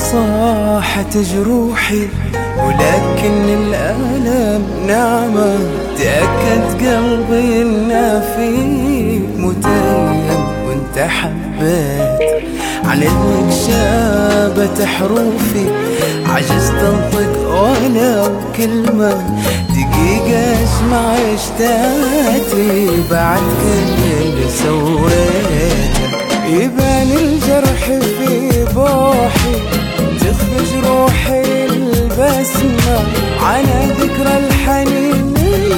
صاحت جروحي ولكن الألم نعمة. تأكد قلبي إنه فيك متيم وانت حبيت. علمك شابت حروفي عجزت انطق ولو كلمة. دقيقة اسمع اشتاتي بعد كل اللي سويته. يبان الجرح في بوحي تخفج روحي البسمة على ذكرى الحنين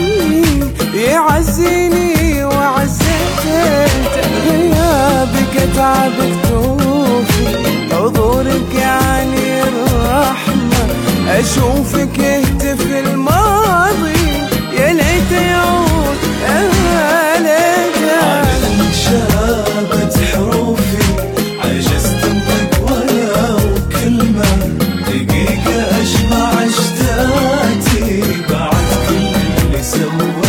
يعزيني وعزيته. غيابك اتعب كتوفي حضورك يعني الرحمة. اشوفك يهتف الماضي يا ليت يعود يا ليت. علمك شابت حروفي عجزت انطق ولو كلمة. دقيقة اشبع اشتاتي بعد كل اللي سويته.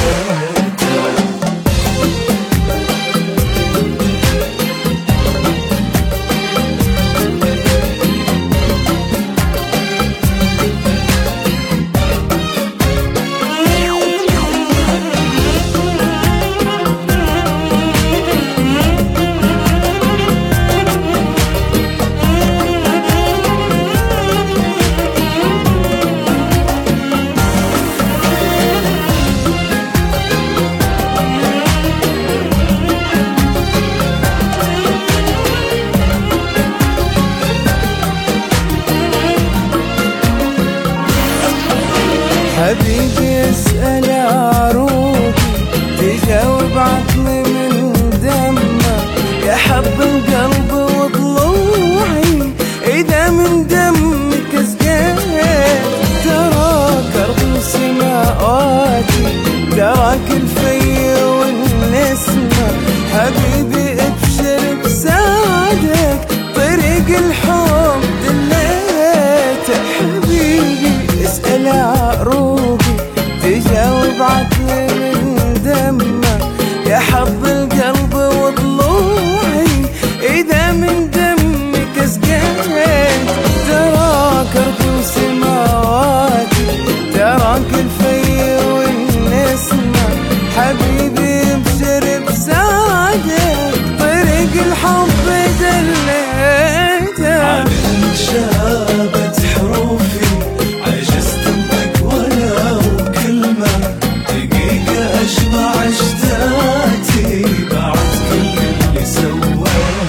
حبيبي اسأل عروقي تجاوب عقلي من دمه. يا حب القلب وضلوعي إذا من دمك سقيت. تراك أرض سماواتي تراك الفي والنسمة. حبيبي ابشر بسعدك طريق الحب دليته. حبيبي اسأل عروقي تجاوب عقلي من دمه. يا حب القلب وضلوعي إذا من دمك سقيت. تراك أرض وسماواتي تراك الفي والنسمة. حبيبي ابشر بسعدك طريق الحب دليته. علمك شابت حروفي عجزت انطق ولو كلمة. دقيقة اشبع اشتاتي بعد كل اللي سويته.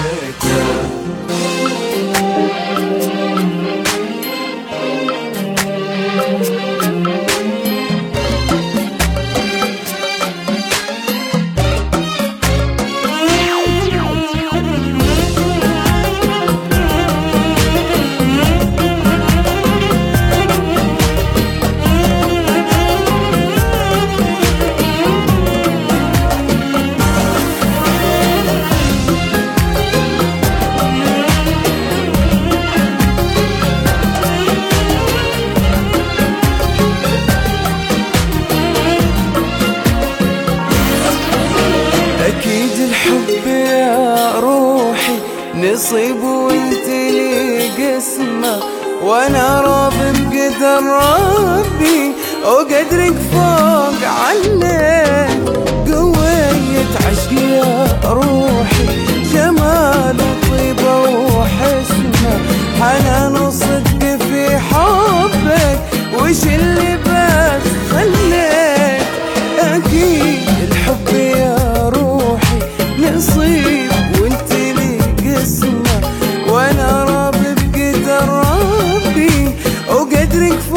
أكيد الحب يا روحي نصيب وانت لي قسمة. وانا راضي بقدر ربي وقدرك فوق عليك. قوية عشقي يا روحي جمال وطيبة وحسنة. حنان وصدق في حبك وش اللي بس خليك. أكيد الحب يا روحي نصيب وانت لي قسمة. وانا راضي بقدر ربي وقدرك